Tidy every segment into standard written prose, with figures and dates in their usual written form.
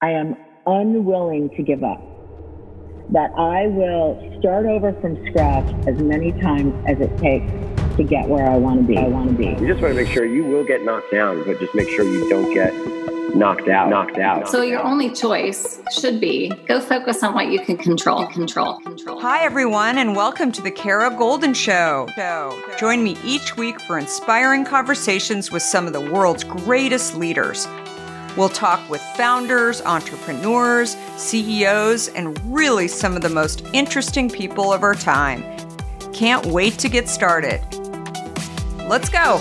I am unwilling to give up, that I will start over from scratch as many times as it takes to get where I want to be. You just want to make sure you will get knocked down, but just make sure you don't get knocked out. So your only choice should be go focus on what you can control. Hi, everyone, and welcome to the Kara Goldin Show. Join me each week for inspiring conversations with some of the world's greatest leaders. We'll talk with founders, entrepreneurs, CEOs, and really some of the most interesting people of our time. Can't wait to get started. Let's go.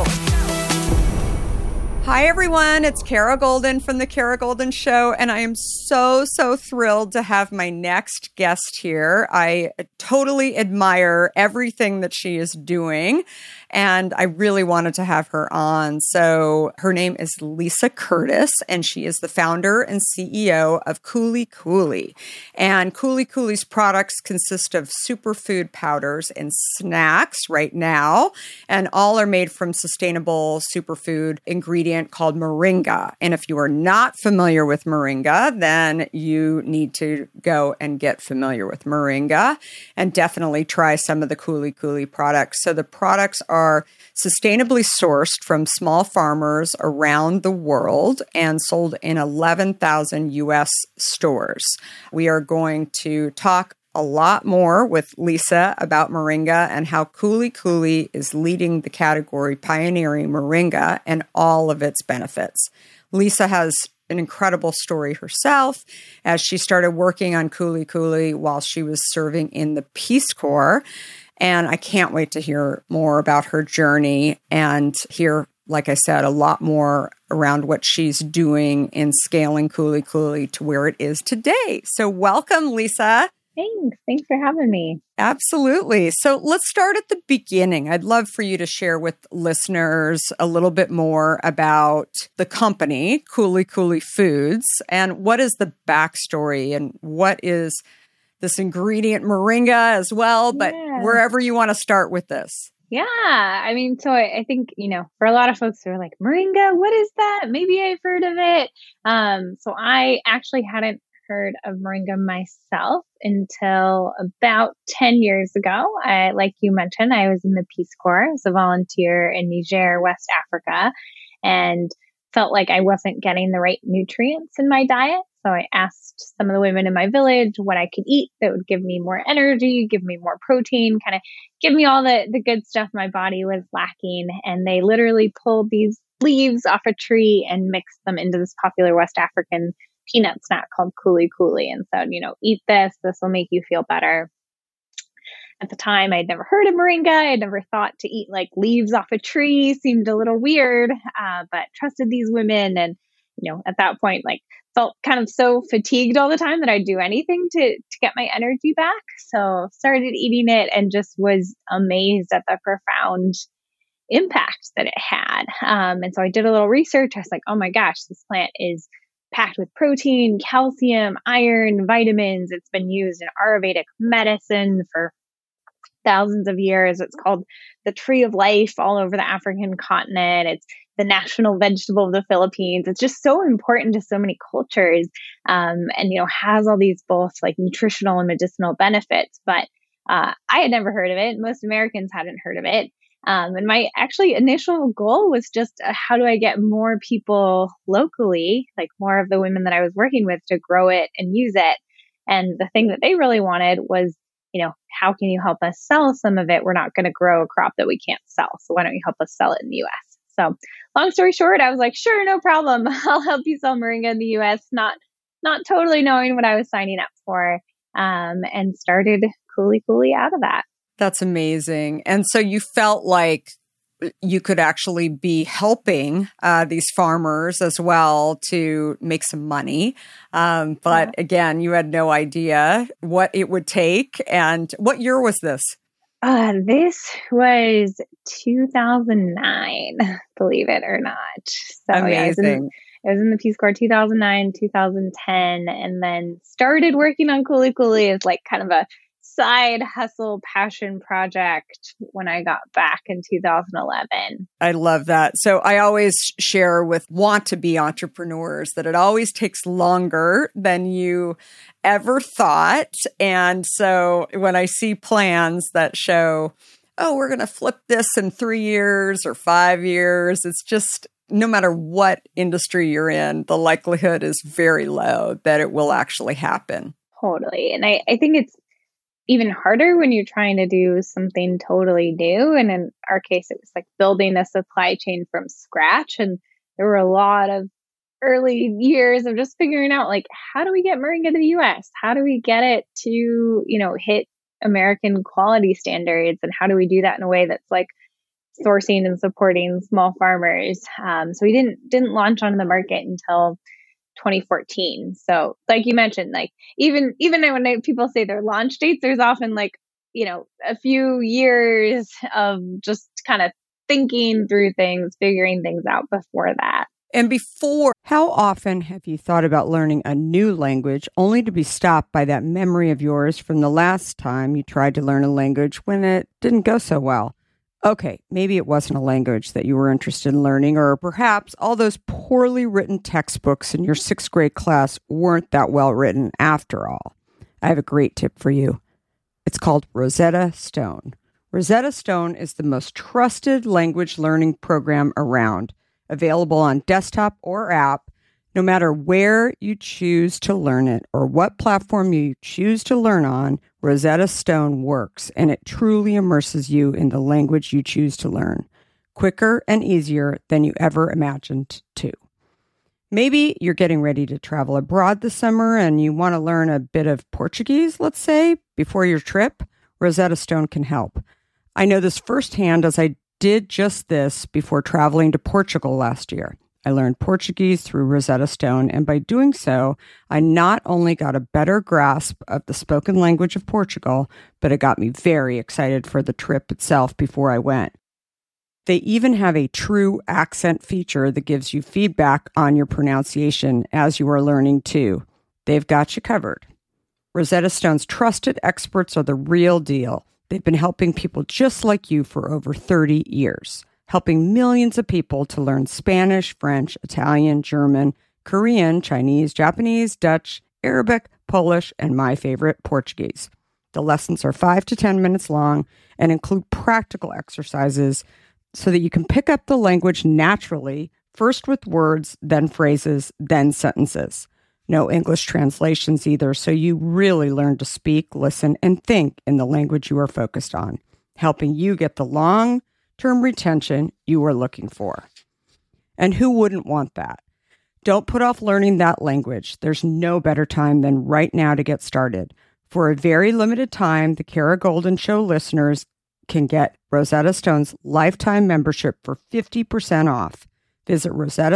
Hi, everyone. It's Kara Goldin from The Kara Goldin Show, and I am so thrilled to have my next guest here. I totally admire everything that she is doing, and I really wanted to have her on. So her name is Lisa Curtis, and she is the founder and CEO of Coulis Coulis. And Coulis Coulis products consist of superfood powders and snacks right now, and all are made from sustainable superfood ingredients called moringa. And if you are not familiar with moringa, then you need to go and get familiar with moringa and definitely try some of the Coulis Coulis products. So the products are sustainably sourced from small farmers around the world and sold in 11,000 U.S. stores. We are going to talk a lot more with Lisa about moringa and how Coulis Coulis is leading the category, pioneering moringa and all of its benefits. Lisa has an incredible story herself as she started working on Coulis Coulis while she was serving in the Peace Corps. And I can't wait to hear more about her journey and hear, like I said, a lot more around what she's doing in scaling Coulis Coulis to where it is today. So welcome, Lisa. Thanks for having me. Absolutely. So let's start at the beginning. I'd love for you to share with listeners a little bit more about the company, Coulis Coulis Foods, and what is the backstory and what is this ingredient moringa as well, but wherever you want to start with this. Yeah. I mean, so I think, for a lot of folks who are like, moringa, what is that? Maybe I've heard of it. So I actually hadn't heard of moringa myself until about 10 years ago. Like you mentioned, I was in the Peace Corps as a volunteer in Niger, West Africa, and felt like I wasn't getting the right nutrients in my diet. So I asked some of the women in my village what I could eat that would give me more energy, give me more protein, kind of give me all the good stuff my body was lacking. And they literally pulled these leaves off a tree and mixed them into this popular West African peanut snack called Coulis Coulis and said, eat this will make you feel better. At the time, I'd never heard of moringa. I'd never thought to eat like leaves off a tree seemed a little weird, but trusted these women. And, at that point, felt kind of so fatigued all the time that I'd do anything to get my energy back. So started eating it and just was amazed at the profound impact that it had. And so I did a little research. I was like, oh my gosh, this plant is packed with protein, calcium, iron, vitamins. It's been used in Ayurvedic medicine for thousands of years. It's called the tree of life all over the African continent. It's the national vegetable of the Philippines. It's just so important to so many cultures, and has all these both like nutritional and medicinal benefits. But I had never heard of it. Most Americans hadn't heard of it. And my actually initial goal was just how do I get more people locally, like more of the women that I was working with, to grow it and use it. And the thing that they really wanted was, how can you help us sell some of it? We're not going to grow a crop that we can't sell. So why don't you help us sell it in the US? So long story short, I was like, sure, no problem. I'll help you sell moringa in the US, not totally knowing what I was signing up for, and started Coulis Coulis out of that. That's amazing. And so you felt like you could actually be helping these farmers as well to make some money. But again, you had no idea what it would take. And what year was this? This was 2009, believe it or not. So amazing. I was in the Peace Corps 2009, 2010, and then started working on Coulis Coulis as like kind of a side hustle passion project when I got back in 2011. I love that. So I always share with want-to-be entrepreneurs that it always takes longer than you ever thought. And so when I see plans that show, oh, we're going to flip this in 3 years or 5 years, it's just, no matter what industry you're in, the likelihood is very low that it will actually happen. Totally. And I think it's even harder when you're trying to do something totally new. And in our case, it was like building a supply chain from scratch. And there were a lot of early years of just figuring out, like, how do we get Moringa to the US? How do we get it to, hit American quality standards? And how do we do that in a way that's like sourcing and supporting small farmers? So we didn't launch on the market until 2014. So like you mentioned, like even when people say their launch dates, there's often like, a few years of just kind of thinking through things, figuring things out before that. And before, how often have you thought about learning a new language only to be stopped by that memory of yours from the last time you tried to learn a language when it didn't go so well? Okay, maybe it wasn't a language that you were interested in learning, or perhaps all those poorly written textbooks in your 6th grade class weren't that well written after all. I have a great tip for you. It's called Rosetta Stone. Rosetta Stone is the most trusted language learning program around, available on desktop or app, no matter where you choose to learn it or what platform you choose to learn on. Rosetta Stone works, and it truly immerses you in the language you choose to learn, quicker and easier than you ever imagined to. Maybe you're getting ready to travel abroad this summer and you want to learn a bit of Portuguese, let's say, before your trip. Rosetta Stone can help. I know this firsthand as I did just this before traveling to Portugal last year. I learned Portuguese through Rosetta Stone, and by doing so, I not only got a better grasp of the spoken language of Portugal, but it got me very excited for the trip itself before I went. They even have a true accent feature that gives you feedback on your pronunciation as you are learning too. They've got you covered. Rosetta Stone's trusted experts are the real deal. They've been helping people just like you for over 30 years. Helping millions of people to learn Spanish, French, Italian, German, Korean, Chinese, Japanese, Dutch, Arabic, Polish, and my favorite, Portuguese. The lessons are 5 to 10 minutes long and include practical exercises so that you can pick up the language naturally, first with words, then phrases, then sentences. No English translations either, so you really learn to speak, listen, and think in the language you are focused on, helping you get the long-term retention you are looking for. And who wouldn't want that? Don't put off learning that language. There's no better time than right now to get started. For a very limited time, the Kara Goldin Show listeners can get Rosetta Stone's lifetime membership for 50% off. Visit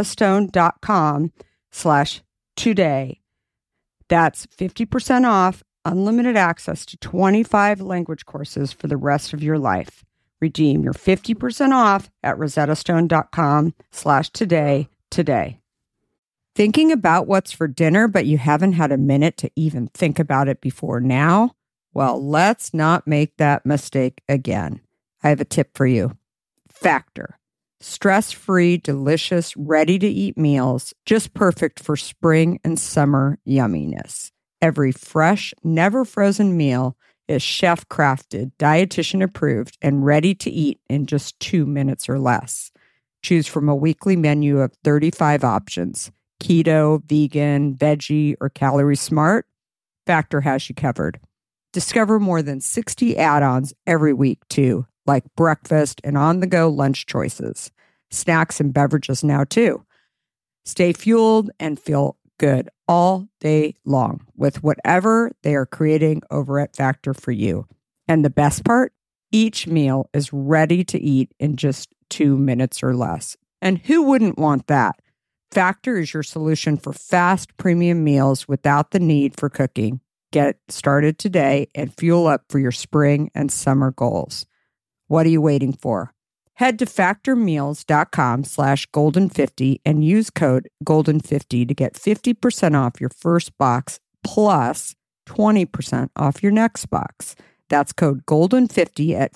rosettastone.com/today. That's 50% off, unlimited access to 25 language courses for the rest of your life. Redeem your 50% off at rosettastone.com/today today. Thinking about what's for dinner, but you haven't had a minute to even think about it before now? Well, let's not make that mistake again. I have a tip for you. Factor. Stress-free, delicious, ready-to-eat meals, just perfect for spring and summer yumminess. Every fresh, never-frozen meal is chef-crafted, dietitian-approved, and ready to eat in just 2 minutes or less. Choose from a weekly menu of 35 options. Keto, vegan, veggie, or calorie smart, Factor has you covered. Discover more than 60 add-ons every week, too, like breakfast and on-the-go lunch choices. Snacks and beverages now, too. Stay fueled and feel good all day long with whatever they are creating over at Factor for you. And the best part? Each meal is ready to eat in just 2 minutes or less. And who wouldn't want that? Factor is your solution for fast premium meals without the need for cooking. Get started today and fuel up for your spring and summer goals. What are you waiting for? Head to factormeals.com/golden50 and use code golden50 to get 50% off your first box plus 20% off your next box. That's code GOLDEN50 at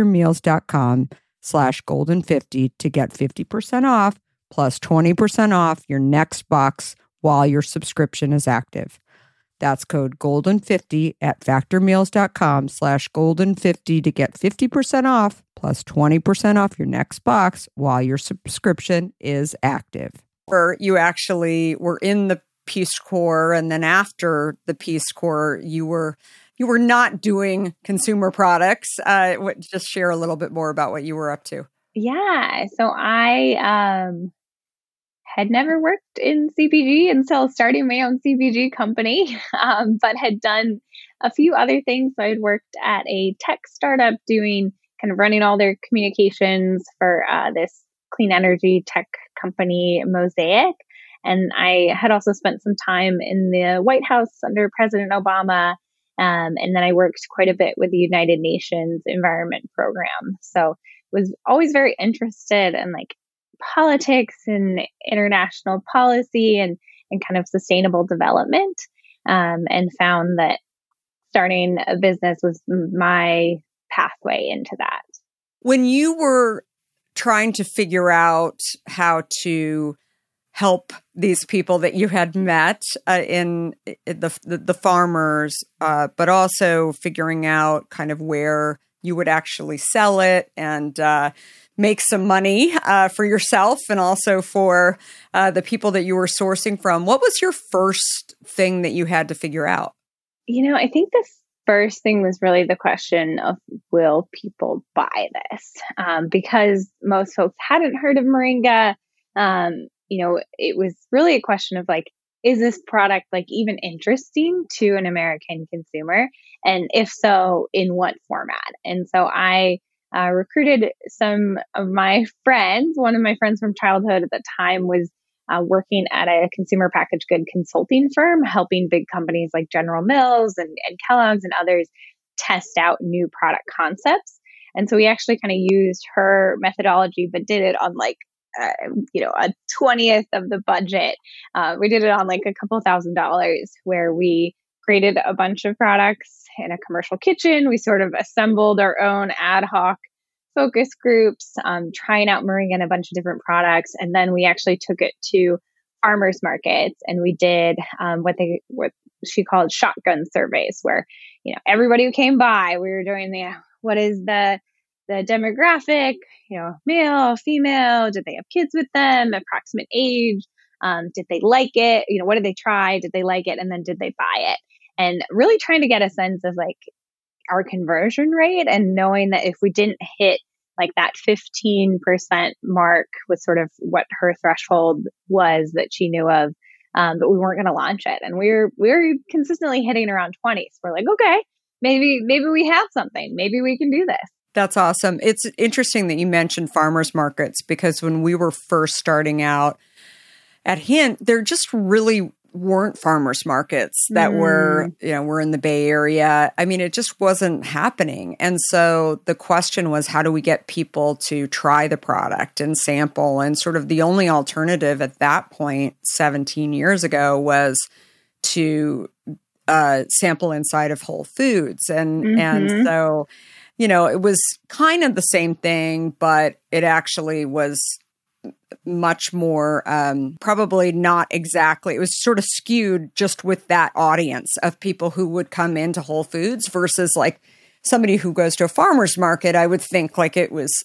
factormeals.com/golden50 to get 50% off plus 20% off your next box while your subscription is active. That's code GOLDEN50 at factormeals.com/golden50 to get 50% off plus 20% off your next box while your subscription is active. Or you actually were in the Peace Corps, and then after the Peace Corps, you were not doing consumer products. Just share a little bit more about what you were up to. Yeah. So I had never worked in CPG until starting my own CPG company, but had done a few other things. So I'd worked at a tech startup doing kind of running all their communications for this clean energy tech company, Mosaic. And I had also spent some time in the White House under President Obama. And then I worked quite a bit with the United Nations Environment Program. So was always very interested in like politics and international policy and kind of sustainable development, and found that starting a business was my pathway into that. When you were trying to figure out how to help these people that you had met in the farmers, but also figuring out kind of where you would actually sell it and make some money for yourself and also for the people that you were sourcing from. What was your first thing that you had to figure out? I think the first thing was really the question of, will people buy this? Because most folks hadn't heard of Moringa. It was really a question of like, is this product like even interesting to an American consumer? And if so, in what format? And so I recruited some of my friends. One of my friends from childhood at the time was working at a consumer packaged good consulting firm, helping big companies like General Mills and Kellogg's and others test out new product concepts. And so we actually kind of used her methodology, but did it on like, a 20th of the budget. We did it on like a couple $1,000s, where we created a bunch of products in a commercial kitchen. We sort of assembled our own ad hoc focus groups, trying out Moringa and a bunch of different products. And then we actually took it to farmers markets, and we did what she called shotgun surveys, where, everybody who came by, we were doing what is the demographic, male, female, did they have kids with them, approximate age, did they like it, what did they try, did they like it, and then did they buy it? And really trying to get a sense of like our conversion rate, and knowing that if we didn't hit like that 15% mark was sort of what her threshold was that she knew of, but we weren't going to launch it. And we were consistently hitting around 20. So we're like, okay, maybe we have something, maybe we can do this. That's awesome. It's interesting that you mentioned farmers markets, because when we were first starting out at Hint, there just really weren't farmers markets that were in the Bay Area. I mean, it just wasn't happening. And so the question was, how do we get people to try the product and sample? And sort of the only alternative at that point, 17 years ago, was to sample inside of Whole Foods. And so, it was kind of the same thing, but it actually was much more, probably not exactly. It was sort of skewed just with that audience of people who would come into Whole Foods versus like somebody who goes to a farmer's market. I would think like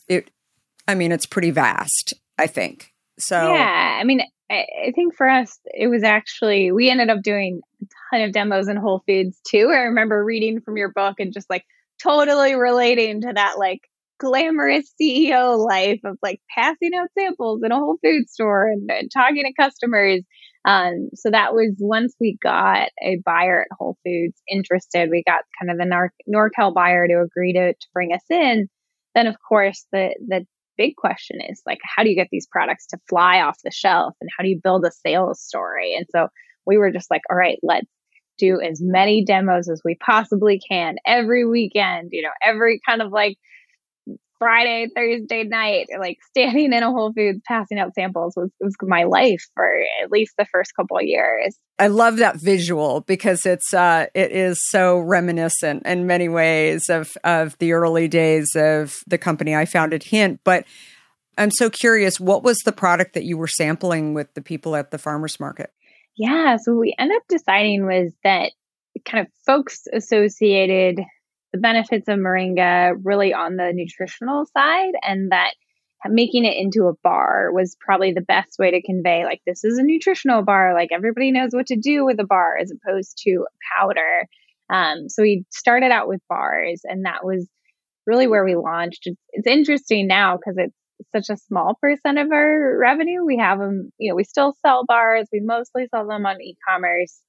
it's pretty vast, I think. So, yeah, I mean, I think for us, it was actually, we ended up doing a ton of demos in Whole Foods too. I remember reading from your book and just like totally relating to that like glamorous CEO life of like passing out samples in a Whole Foods store and talking to customers. So that was, once we got a buyer at Whole Foods interested, we got kind of the NorCal buyer to agree to bring us in. Then of course the big question is like, how do you get these products to fly off the shelf, and how do you build a sales story? And so we were just like, all right, let's do as many demos as we possibly can every weekend, every kind of like Friday, Thursday night, like standing in a Whole Foods, passing out samples was my life for at least the first couple of years. I love that visual because it is so reminiscent in many ways of the early days of the company I founded, Hint. But I'm so curious, what was the product that you were sampling with the people at the farmers market? Yeah, so what we ended up deciding was that kind of folks associated the benefits of moringa really on the nutritional side, and that making it into a bar was probably the best way to convey, like, this is a nutritional bar, like everybody knows what to do with a bar as opposed to powder. So we started out with bars, and that was really where we launched. It's interesting now because it's such a small percent of our revenue. We have them, we still sell bars. We mostly sell them on e-commerce,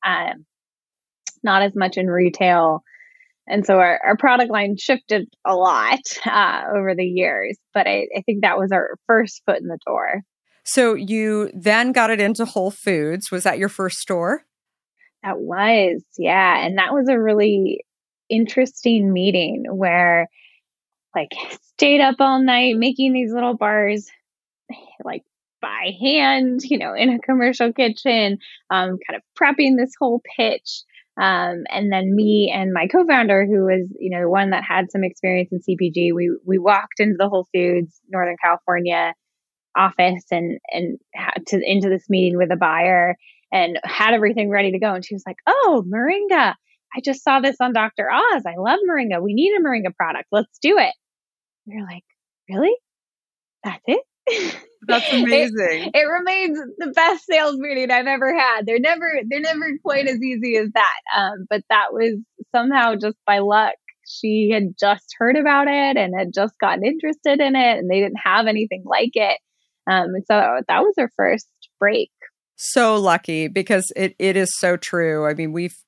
not as much in retail. And so our product line shifted a lot over the years, but I think that was our first foot in the door. So you then got it into Whole Foods. Was that your first store? That was, yeah. And that was a really interesting meeting where, like, stayed up all night making these little bars, like by hand, in a commercial kitchen, kind of prepping this whole pitch. And then me and my co-founder, who was, the one that had some experience in CPG, we walked into the Whole Foods Northern California office and into this meeting with a buyer and had everything ready to go. And she was like, "Oh, moringa. I just saw this on Dr. Oz. I love moringa. We need a moringa product. Let's do it." We were like, "Really? That's it?" That's amazing. It remains the best sales meeting I've ever had. They're never quite as easy as that. But that was somehow just by luck. She had just heard about it and had just gotten interested in it, and they didn't have anything like it. And so that was her first break. So lucky, because it is so true. I mean, we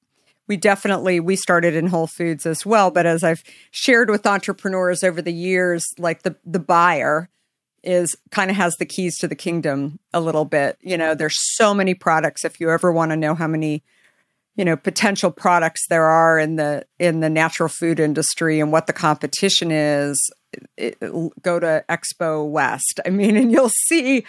started in Whole Foods as well, but as I've shared with entrepreneurs over the years, like the buyer is kind of has the keys to the kingdom a little bit. There's so many products. If you ever want to know how many, potential products there are in the natural food industry and what the competition is, go to Expo West. I mean, and you'll see,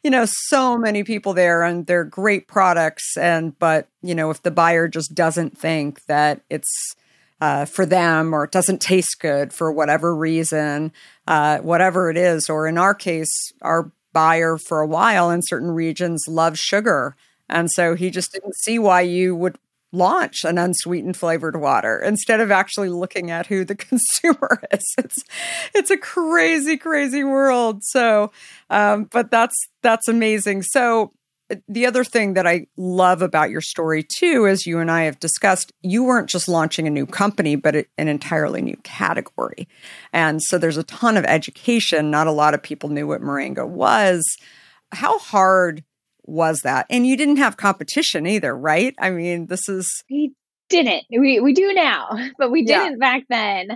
so many people there, and they're great products. But if the buyer just doesn't think that it's for them, or it doesn't taste good for whatever reason, whatever it is, or in our case, our buyer for a while in certain regions loves sugar. And so he just didn't see why you would launch an unsweetened flavored water instead of actually looking at who the consumer is. It's a crazy, crazy world. So, but that's amazing. So the other thing that I love about your story too, as you and I have discussed, you weren't just launching a new company, but an entirely new category. And so there's a ton of education. Not a lot of people knew what moringa was. How hard was that? And you didn't have competition either, right? I mean, we didn't. We do now, but we didn't back then.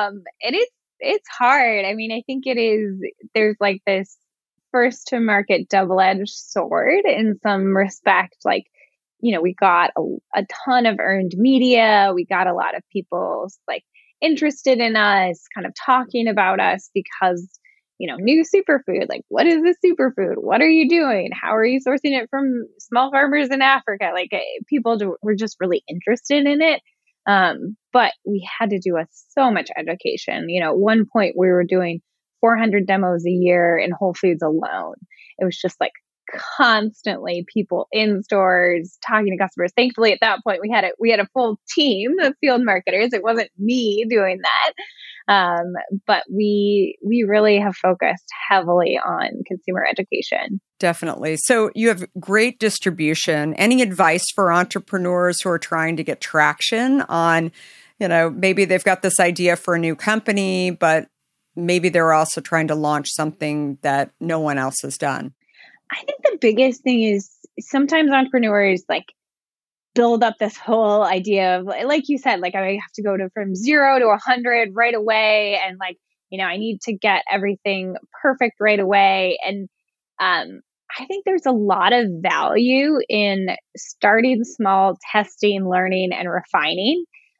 It's hard. I mean, I think there's like this first to market double-edged sword in some respect. Like, we got a ton of earned media. We got a lot of people like interested in us, kind of talking about us because, new superfood, like, what is this superfood? What are you doing? How are you sourcing it from small farmers in Africa? Like, people were just really interested in it. But we had to do so much education. At one point we were doing 400 demos a year in Whole Foods alone. It was just like constantly people in stores talking to customers. Thankfully, at that point, we had a full team of field marketers. It wasn't me doing that. But we really have focused heavily on consumer education. Definitely. So you have great distribution. Any advice for entrepreneurs who are trying to get traction on, maybe they've got this idea for a new company, but maybe they're also trying to launch something that no one else has done? I think the biggest thing is sometimes entrepreneurs build up this whole idea of, like you said, like, I have to go from 0 to 100 right away. And I need to get everything perfect right away. And I think there's a lot of value in starting small, testing, learning, and refining.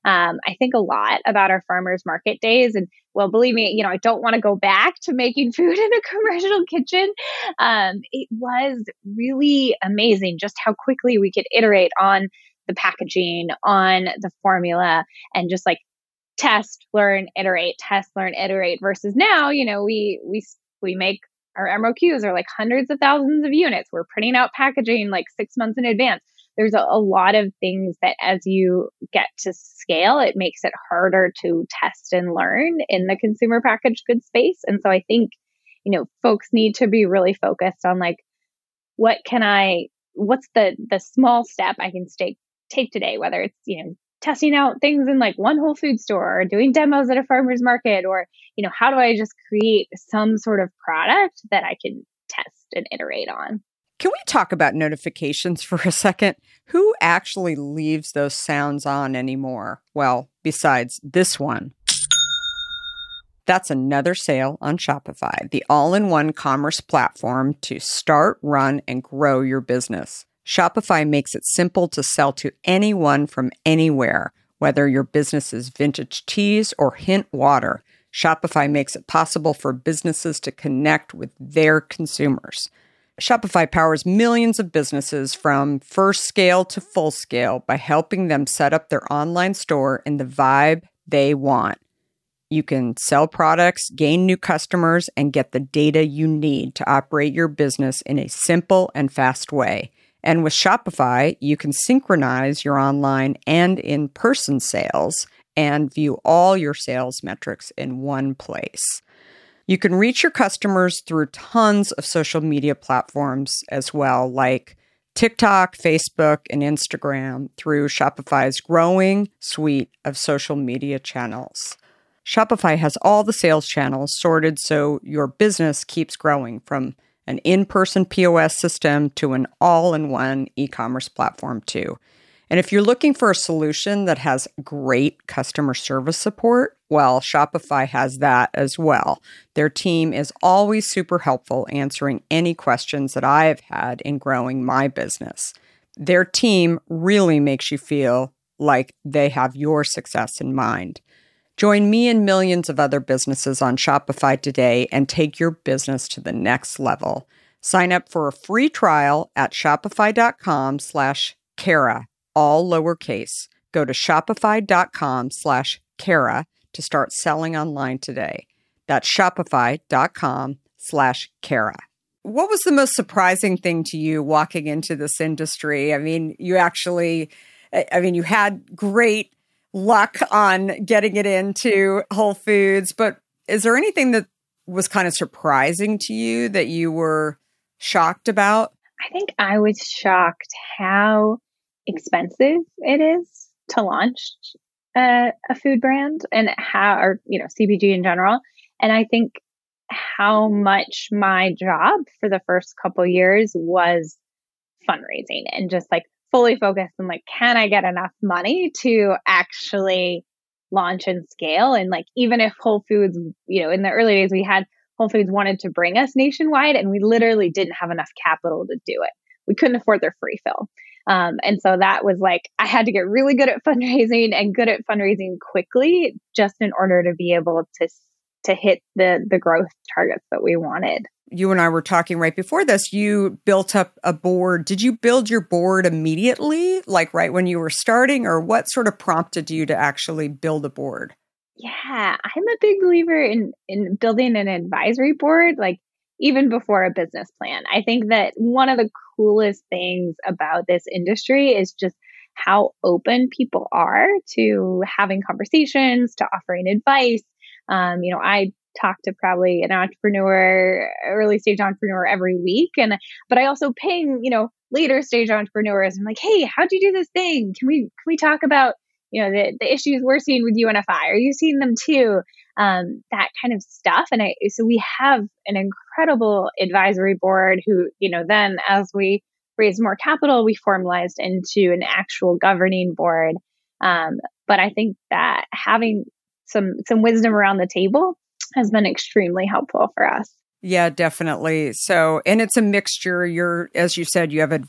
I think a lot about our farmers market days, and well, believe me, I don't want to go back to making food in a commercial kitchen. It was really amazing just how quickly we could iterate on the packaging, on the formula, and just like test, learn, iterate, test, learn, iterate. Versus now, we make our MOQs are like hundreds of thousands of units. We're printing out packaging like 6 months in advance. There's a lot of things that as you get to scale, it makes it harder to test and learn in the consumer packaged goods space. And so I think, folks need to be really focused on like, what's the small step I can take today, whether it's, testing out things in like one Whole Food store or doing demos at a farmer's market, or, how do I just create some sort of product that I can test and iterate on? Can we talk about notifications for a second? Who actually leaves those sounds on anymore? Well, besides this one. That's another sale on Shopify, the all-in-one commerce platform to start, run, and grow your business. Shopify makes it simple to sell to anyone from anywhere, whether your business is vintage teas or Hint water. Shopify makes it possible for businesses to connect with their consumers. Shopify powers millions of businesses from first scale to full scale by helping them set up their online store in the vibe they want. You can sell products, gain new customers, and get the data you need to operate your business in a simple and fast way. And with Shopify, you can synchronize your online and in-person sales and view all your sales metrics in one place. You can reach your customers through tons of social media platforms as well, like TikTok, Facebook, and Instagram through Shopify's growing suite of social media channels. Shopify has all the sales channels sorted so your business keeps growing, from an in-person POS system to an all-in-one e-commerce platform too. And if you're looking for a solution that has great customer service support, well, Shopify has that as well. Their team is always super helpful answering any questions that I've had in growing my business. Their team really makes you feel like they have your success in mind. Join me and millions of other businesses on Shopify today and take your business to the next level. Sign up for a free trial at shopify.com/Kara, all lowercase. Go to shopify.com/Kara to start selling online today. That's shopify.com/Kara. What was the most surprising thing to you walking into this industry? I mean, you had great luck on getting it into Whole Foods, but is there anything that was kind of surprising to you that you were shocked about? I think I was shocked how expensive it is to launch a food brand, and CPG in general. And I think how much my job for the first couple years was fundraising and just like fully focused on like, can I get enough money to actually launch and scale? And like, even if Whole Foods, in the early days, we had Whole Foods wanted to bring us nationwide, and we literally didn't have enough capital to do it. We couldn't afford their free fill. And so that was like, I had to get really good at fundraising and good at fundraising quickly, just in order to be able to hit the growth targets that we wanted. You and I were talking right before this. You built up a board. Did you build your board immediately, like right when you were starting, or what sort of prompted you to actually build a board? Yeah, I'm a big believer in building an advisory board, like even before a business plan. I think that one of the coolest things about this industry is just how open people are to having conversations, to offering advice. I talk to probably an early stage entrepreneur every week. But I also ping, later stage entrepreneurs. I'm like, hey, how'd you do this thing? Can we talk about, the issues we're seeing with UNFI? Are you seeing them too? That kind of stuff. So we have an incredible advisory board who, then as we raised more capital, we formalized into an actual governing board. But I think that having some wisdom around the table has been extremely helpful for us. Yeah, definitely. So, and it's a mixture. As you said, you have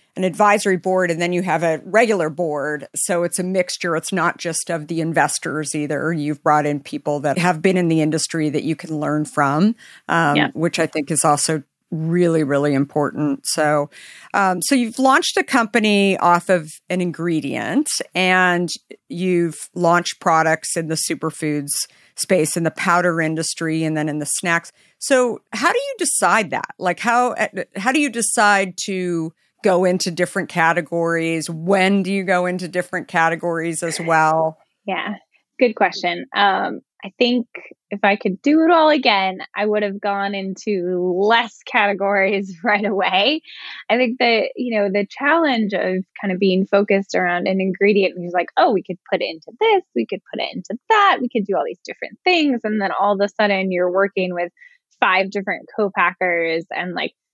an advisory board, and then you have a regular board. So it's a mixture. It's not just of the investors either. You've brought in people that have been in the industry that you can learn from, which I think is also really, really important. So, so you've launched a company off of an ingredient, and you've launched products in the superfoods space, in the powder industry, and then in the snacks. So how do you decide that? Like how do you decide to go into different categories? When do you go into different categories as well? Yeah, good question. I think if I could do it all again, I would have gone into less categories right away. I think that, the challenge of kind of being focused around an ingredient, and like, oh, we could put it into this, we could put it into that, we could do all these different things. And then all of a sudden you're working with 5 different co-packers and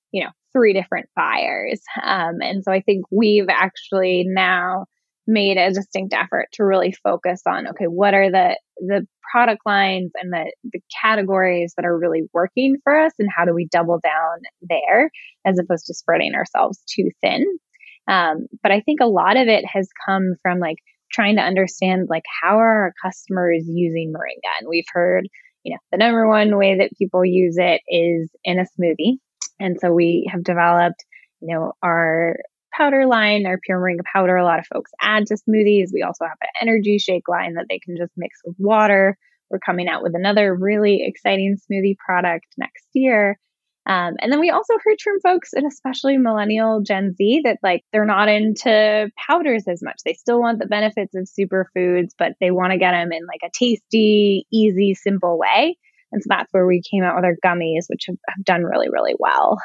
3 different buyers. And so I think we've actually now made a distinct effort to really focus on, okay, what are the product lines and the categories that are really working for us, and how do we double down there as opposed to spreading ourselves too thin. But I think a lot of it has come from trying to understand how are our customers using moringa. And we've heard, the number one way that people use it is in a smoothie. And so we have developed, our powder line, our pure moringa powder. A lot of folks add to smoothies. We also have an energy shake line that they can just mix with water. We're coming out with another really exciting smoothie product next year. And then we also heard from folks, and especially millennial Gen Z, that they're not into powders as much. They still want the benefits of superfoods, but they want to get them in a tasty, easy, simple way. And so that's where we came out with our gummies, which have done really, really well.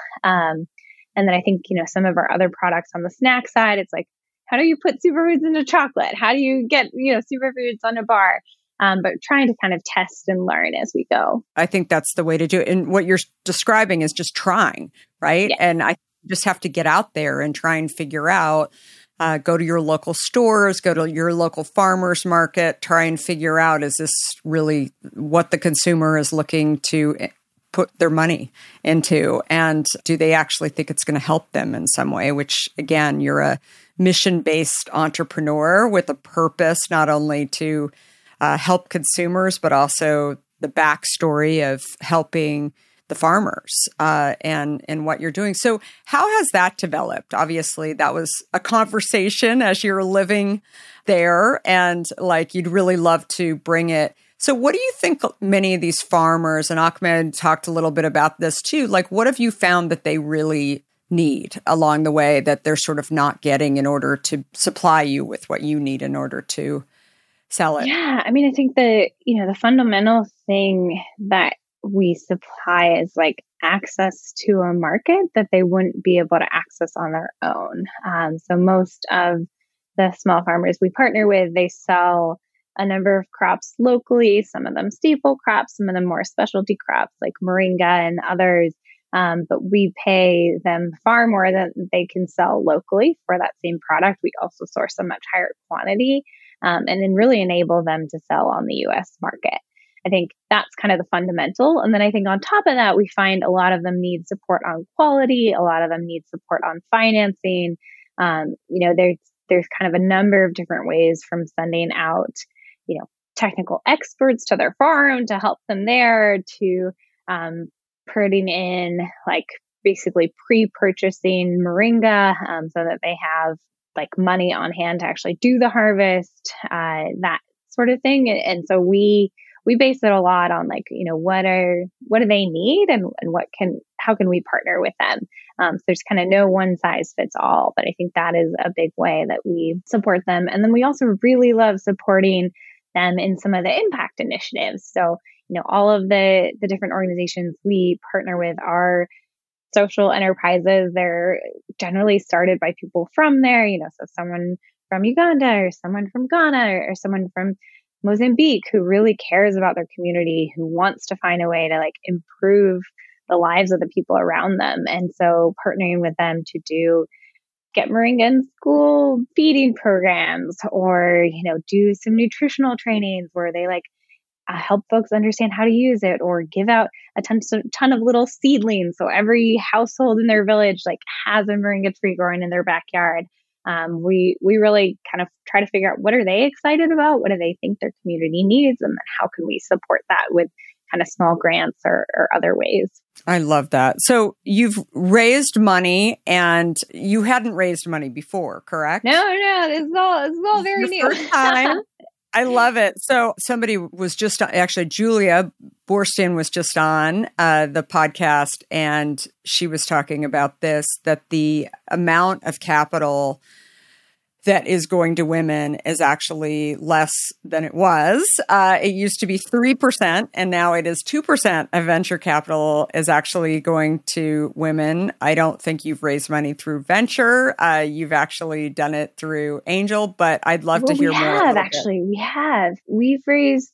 And then I think, some of our other products on the snack side, it's how do you put superfoods into chocolate? How do you get, superfoods on a bar? But trying to kind of test and learn as we go. I think that's the way to do it. And what you're describing is just trying, right? Yeah. And I just have to get out there and try and figure out, go to your local stores, go to your local farmers market, try and figure out, is this really what the consumer is looking to put their money into? And do they actually think it's going to help them in some way? Which, again, you're a mission-based entrepreneur with a purpose, not only to help consumers, but also the backstory of helping the farmers and what you're doing. So how has that developed? Obviously, that was a conversation as you're living there, and you'd really love to bring it. So what do you think many of these farmers, and Ahmed talked a little bit about this too, what have you found that they really need along the way that they're sort of not getting in order to supply you with what you need in order to sell it? Yeah. I mean, I think the fundamental thing that we supply is access to a market that they wouldn't be able to access on their own. So most of the small farmers we partner with, they sell a number of crops locally, some of them staple crops, some of them more specialty crops like moringa and others. But we pay them far more than they can sell locally for that same product. We also source a much higher quantity and then really enable them to sell on the US market. I think that's kind of the fundamental. And then I think on top of that, we find a lot of them need support on quality. A lot of them need support on financing. There's kind of a number of different ways from sending out, technical experts to their farm to help them there, to putting in basically pre-purchasing moringa so that they have money on hand to actually do the harvest, that sort of thing. And so we base it a lot on what do they need and how can we partner with them? So there's kind of no one size fits all, but I think that is a big way that we support them. And then we also really love supporting them in some of the impact initiatives. So, all of the different organizations we partner with are social enterprises. They're generally started by people from there, so someone from Uganda or someone from Ghana or someone from Mozambique who really cares about their community, who wants to find a way to improve the lives of the people around them. And so partnering with them to get moringa in school feeding programs, or, do some nutritional trainings where they help folks understand how to use it, or give out a ton of little seedlings. So every household in their village like has a moringa tree growing in their backyard. We really kind of try to figure out what are they excited about, what do they think their community needs, and then how can we support that with kind of small grants or other ways. I love that. So you've raised money, and you hadn't raised money before, correct? No, this is all very new. First time. I love it. So somebody was just, actually, Julia Borstein was just on the podcast, and she was talking about this, that the amount of capital that is going to women is actually less than it was. It used to be 3%, and now it is 2% of venture capital is actually going to women. I don't think you've raised money through venture. You've actually done it through angel, but I'd love to hear more. We have. We've raised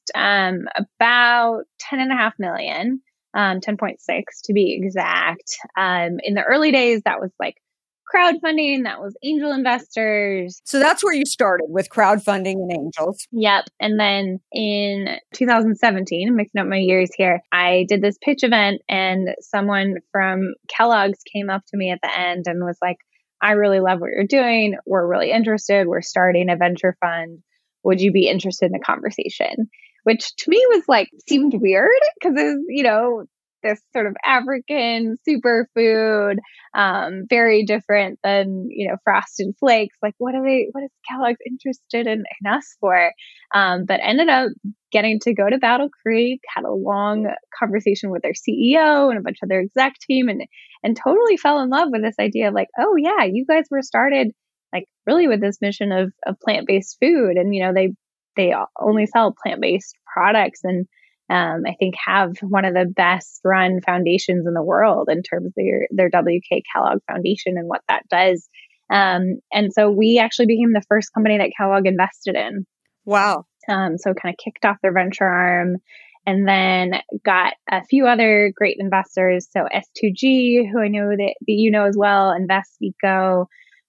about 10.5 million, 10.6 to be exact. In the early days, that was like crowdfunding, that was angel investors. So that's where you started, with crowdfunding and angels. Yep. And then in 2017, I'm mixing up my years here, I did this pitch event, and someone from Kellogg's came up to me at the end and was like, I really love what you're doing. We're really interested. We're starting a venture fund. Would you be interested in a conversation? Which to me was like, seemed weird, because it's, this sort of African superfood, very different than, Frosted Flakes. Like, what is Kellogg's interested in us for? But ended up getting to go to Battle Creek, had a long conversation with their CEO and a bunch of their exec team, and totally fell in love with this idea of like, oh yeah, you guys were started like really with this mission of plant-based food. And, they only sell plant-based products, and I think have one of the best run foundations in the world in terms of their WK Kellogg Foundation and what that does. And so we actually became the first company that Kellogg invested in. Wow. So kind of kicked off their venture arm, and then got a few other great investors. So S2G, who I know that you know as well, InvestEco,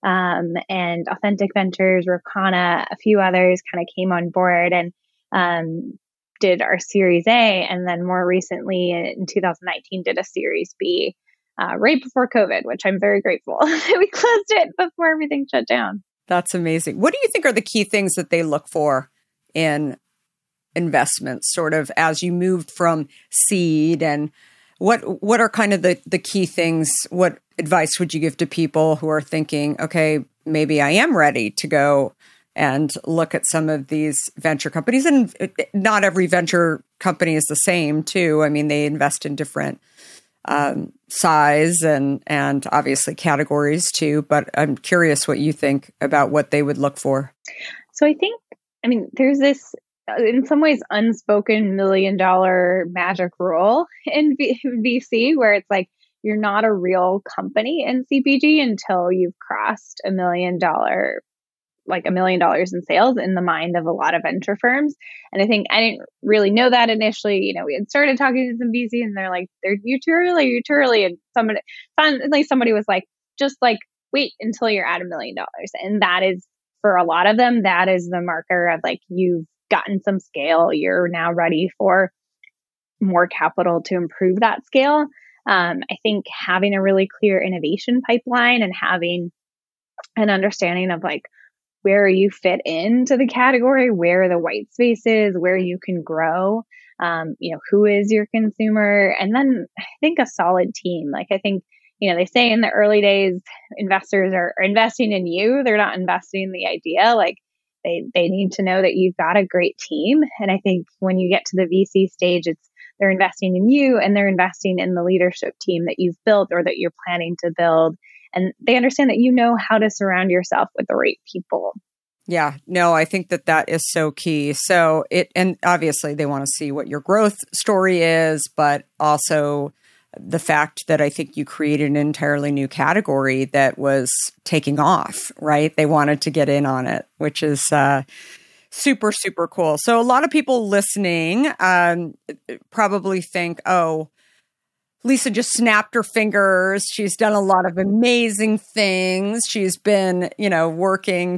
and Authentic Ventures, Rokana, a few others kind of came on board and did our Series A, and then more recently in 2019 did a Series B right before COVID, which I'm very grateful that we closed it before everything shut down. That's amazing. What do you think are the key things that they look for in investments, sort of as you moved from seed, and what are kind of the key things? What advice would you give to people who are thinking, okay, maybe I am ready to go and look at some of these venture companies? And not every venture company is the same, too. I mean, they invest in different size and obviously categories, too. But I'm curious what you think about what they would look for. So there's this, in some ways, unspoken $1 million magic rule in VC, where it's like, you're not a real company in CPG until you've crossed $1 million in sales in the mind of a lot of venture firms. And I think I didn't really know that initially. We had started talking to some VC, and they're like, you're too early. And somebody was like, just like, wait until you're at $1 million. And that is, for a lot of them, that is the marker of like, you've gotten some scale. You're now ready for more capital to improve that scale. I think having a really clear innovation pipeline and having an understanding of like, where you fit into the category, where the white space is, where you can grow, who is your consumer, and then I think a solid team. Like, I think, they say in the early days, investors are investing in you. They're not investing in the idea. Like, they need to know that you've got a great team. And I think when you get to the VC stage, they're investing in you, and they're investing in the leadership team that you've built or that you're planning to build. And they understand that you know how to surround yourself with the right people. Yeah, no, I think that is so key. So and obviously they want to see what your growth story is, but also the fact that I think you created an entirely new category that was taking off, right? They wanted to get in on it, which is super, super cool. So a lot of people listening probably think, oh, Lisa just snapped her fingers. She's done a lot of amazing things. She's been, working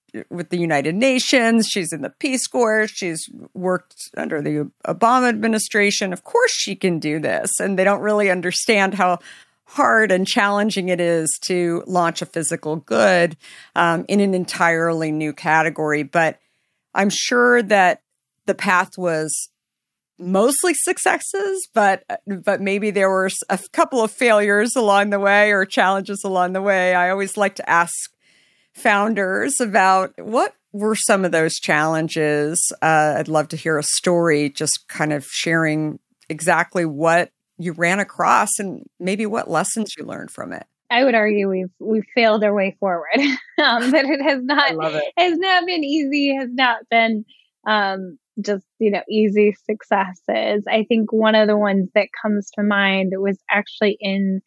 with the United Nations. She's in the Peace Corps. She's worked under the Obama administration. Of course she can do this. And they don't really understand how hard and challenging it is to launch a physical good in an entirely new category. But I'm sure that the path was mostly successes, but maybe there were a couple of failures along the way or challenges along the way. I always like to ask founders about what were some of those challenges. I'd love to hear a story, just kind of sharing exactly what you ran across and maybe what lessons you learned from it. I would argue we've failed our way forward. That it has not been easy, has not been just easy successes. I think one of the ones that comes to mind was actually in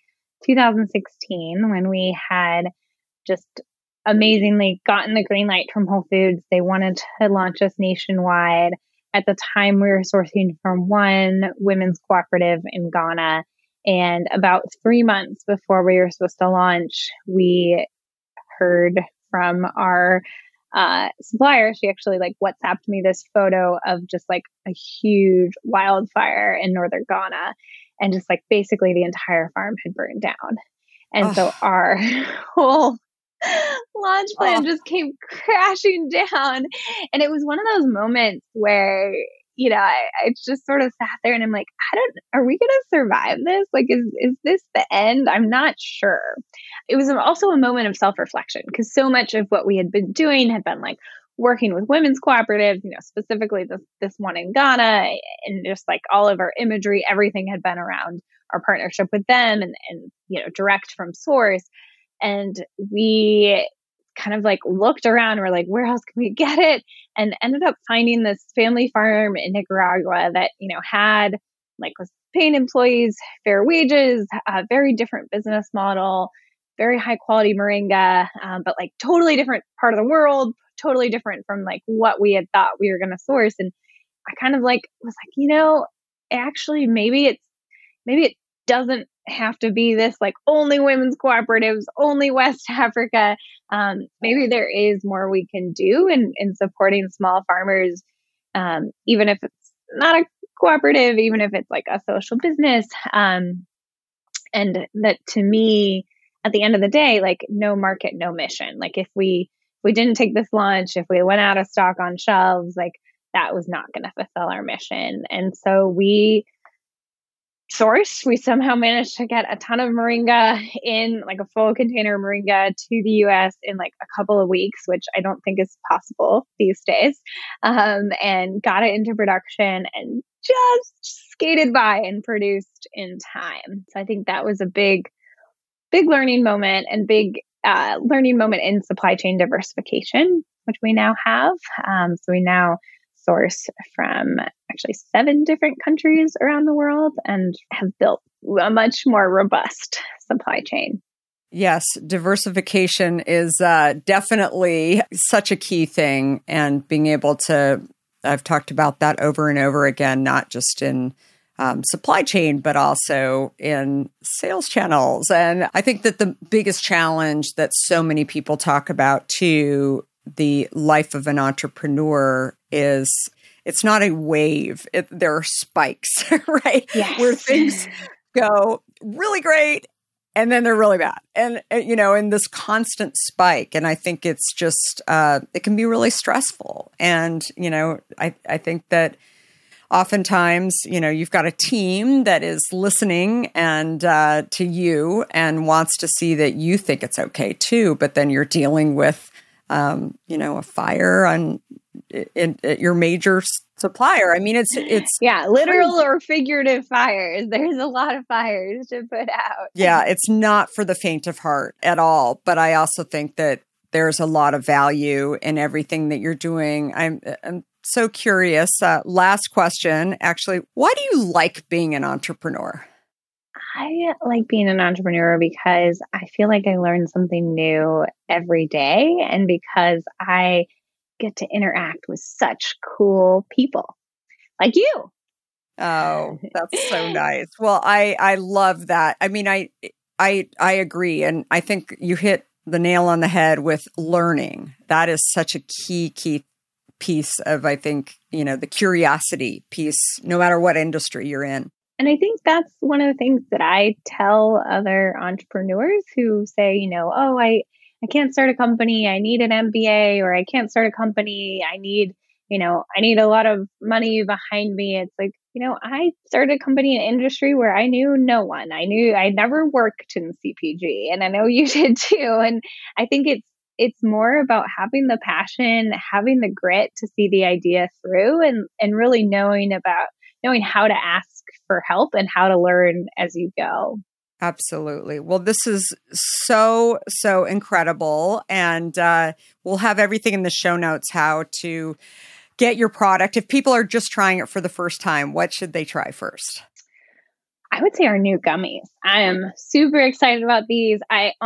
2016 when we had just amazingly gotten the green light from Whole Foods. They wanted to launch us nationwide. At the time, we were sourcing from one women's cooperative in Ghana. And about 3 months before we were supposed to launch, we heard from our supplier. She actually WhatsApped me this photo of just a huge wildfire in northern Ghana. And just basically the entire farm had burned down. And so our whole launch plan just came crashing down. And it was one of those moments where, I just sort of sat there and I'm like, are we going to survive this? Is this the end? I'm not sure. It was also a moment of self-reflection because so much of what we had been doing had been working with women's cooperatives, specifically this one in Ghana, and just all of our imagery, everything had been around our partnership with them and direct from source. And we kind of looked around and we're where else can we get it? And ended up finding this family farm in Nicaragua that, had was paying employees fair wages, a very different business model, very high quality moringa, but totally different part of the world, totally different from what we had thought we were going to source. And I kind of was actually maybe it doesn't have to be this only women's cooperatives, only West Africa. Maybe there is more we can do in supporting small farmers, even if it's not a cooperative, even if it's a social business. And that to me, at the end of the day, no market, no mission. If we didn't take this launch, if we went out of stock on shelves, that was not going to fulfill our mission. And so we somehow managed to get a ton of moringa in a full container of moringa to the US in a couple of weeks, which I don't think is possible these days. And got it into production and just skated by and produced in time. So I think that was a big learning moment and big learning moment in supply chain diversification, which we now have. So we now source from actually 7 different countries around the world and have built a much more robust supply chain. Yes, diversification is definitely such a key thing. And being able to, I've talked about that over and over again, not just in supply chain, but also in sales channels. And I think that the biggest challenge that so many people talk about too, the life of an entrepreneur is it's not a wave. There are spikes, right? Yes. Where things go really great and then they're really bad. And, in this constant spike. And I think it's just, it can be really stressful. And, I think that oftentimes, you've got a team that is listening and to you and wants to see that you think it's okay too. But then you're dealing with a fire at your major supplier. I mean, it's literal or figurative fires. There's a lot of fires to put out. Yeah, it's not for the faint of heart at all. But I also think that there's a lot of value in everything that you're doing. I'm so curious. Last question, actually, why do you like being an entrepreneur? I like being an entrepreneur because I feel like I learn something new every day and because I get to interact with such cool people like you. Oh, that's so nice. Well, I love that. I mean, I agree. And I think you hit the nail on the head with learning. That is such a key piece of, I think, the curiosity piece, no matter what industry you're in. And I think that's one of the things that I tell other entrepreneurs who say, I can't start a company. I need an MBA, or I can't start a company. I need a lot of money behind me. It's like, I started a company in an industry where I knew no one. I never worked in CPG, and I know you did too. And I think it's more about having the passion, having the grit to see the idea through, and really knowing how to ask for help and how to learn as you go. Absolutely. Well, this is so incredible. And we'll have everything in the show notes, how to get your product. If people are just trying it for the first time, what should they try first? I would say our new gummies. I am super excited about these.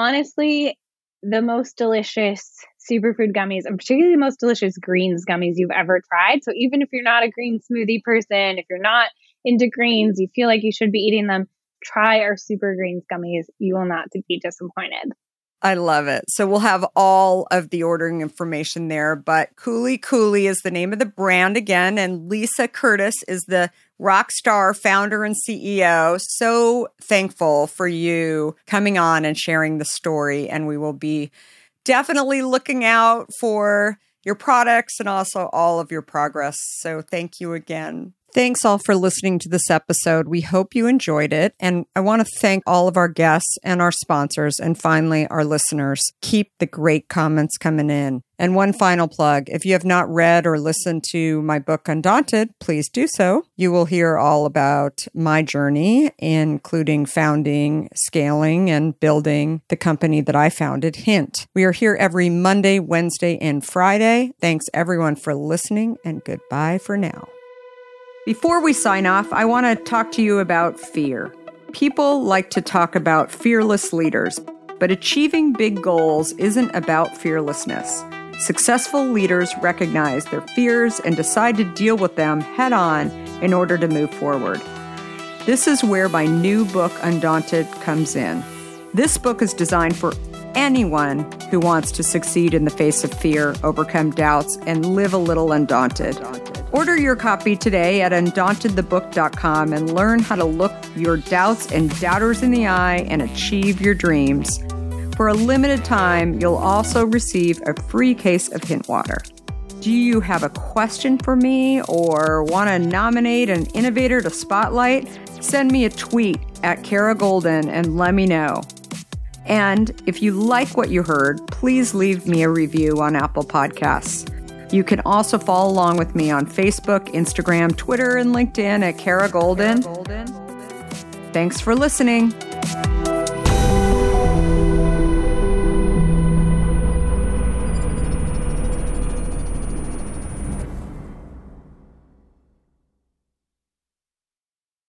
The most delicious superfood gummies, and particularly the most delicious greens gummies you've ever tried. So even if you're not a green smoothie person, if you're not into greens, you feel like you should be eating them, try our super greens gummies. You will not be disappointed. I love it. So we'll have all of the ordering information there, but Coulis Coulis is the name of the brand again. And Lisa Curtis is the rock star founder and CEO. So thankful for you coming on and sharing the story. And we will be definitely looking out for your products and also all of your progress. So thank you again. Thanks all for listening to this episode. We hope you enjoyed it. And I want to thank all of our guests and our sponsors, and finally, our listeners. Keep the great comments coming in. And one final plug, if you have not read or listened to my book, Undaunted, please do so. You will hear all about my journey, including founding, scaling, and building the company that I founded, Hint. We are here every Monday, Wednesday, and Friday. Thanks everyone for listening, and goodbye for now. Before we sign off, I want to talk to you about fear. People like to talk about fearless leaders, but achieving big goals isn't about fearlessness. Successful leaders recognize their fears and decide to deal with them head on in order to move forward. This is where my new book, Undaunted, comes in. This book is designed for anyone who wants to succeed in the face of fear, overcome doubts, and live a little undaunted. Order your copy today at undauntedthebook.com and learn how to look your doubts and doubters in the eye and achieve your dreams. For a limited time, you'll also receive a free case of Hint water. Do you have a question for me or want to nominate an innovator to spotlight? Send me a tweet at Kara Goldin and let me know. And if you like what you heard, please leave me a review on Apple Podcasts. You can also follow along with me on Facebook, Instagram, Twitter, and LinkedIn at Kara Goldin. Thanks for listening.